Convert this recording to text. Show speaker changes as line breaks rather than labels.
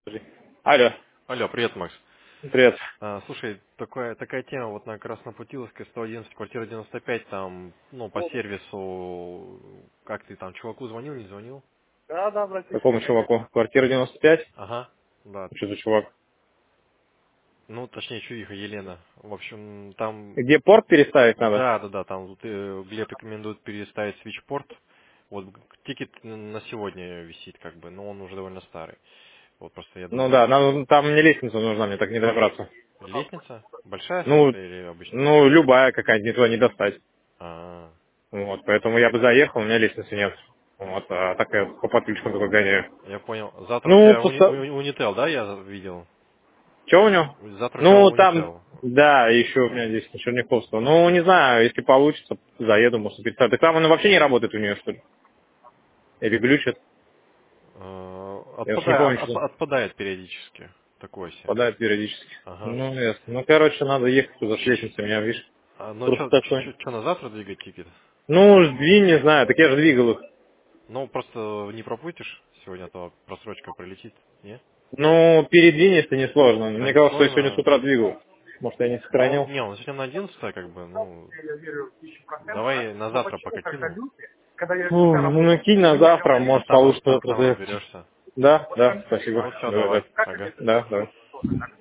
Алло,
Алло, привет, Макс.
привет.
Слушай, такая тема, вот на Краснопутиловской, 111, квартира 95, там, ну, по сервису, как ты там, чуваку звонил, не звонил?
Какому чуваку? Квартира 95?
Ага, да.
Что за чувак?
Ну, точнее, чуиха Елена. В общем, там,
Где порт переставить надо?
да, там вот, Глеб рекомендует переставить свитчпорт. Вот тикет на сегодня висит, как бы, но он уже довольно старый. Вот просто я
Ну
думаю,
да, там мне лестница нужна, мне так не добраться.
лестница? Большая
Ну,
сотка или обычная?
ну любая какая-нибудь, не туда не достать.
А,
Вот, поэтому я бы заехал, у меня лестницы нет. Вот, а так я по подключкам только гоняю.
я понял. Завтра у
Ну,
тебя
просто...
Unitel, да, я видел?
Что у него?
Завтра у тебя
Ну, там,
Unitel.
да, еще у меня здесь на Черняховского. Ну, не знаю, если получится, заеду, может, переставить. Так там он вообще не работает у нее, что ли? Или глючит? Я уж не помню, что
Отпадает периодически. Такое себе.
попадает периодически.
Ага.
Ну, ясно. Ну, короче, надо ехать туда с лестницы, меня, видишь,
Ну,
просто такой.
что, на завтра двигать тикет?
Ну, жди, не знаю, так я же двигал их.
Ну, просто не пропустишь сегодня, а то просрочка прилетит. Не?
Ну, передвинь, если не сложно.
Да
Мне
не
казалось, что я сегодня с
сложно.
утра двигал. Может, я не
Ну,
сохранил.
не, он сегодня на 11, как бы, ну, давай на завтра пока кину.
Фу, ну, накинь на завтра,
А
может,
там,
получится
а
завтра
там
заехать.
разберешься.
Да, да, спасибо.
Ну, все,
Давай,
давай.
да.
Ага.
Да, давай.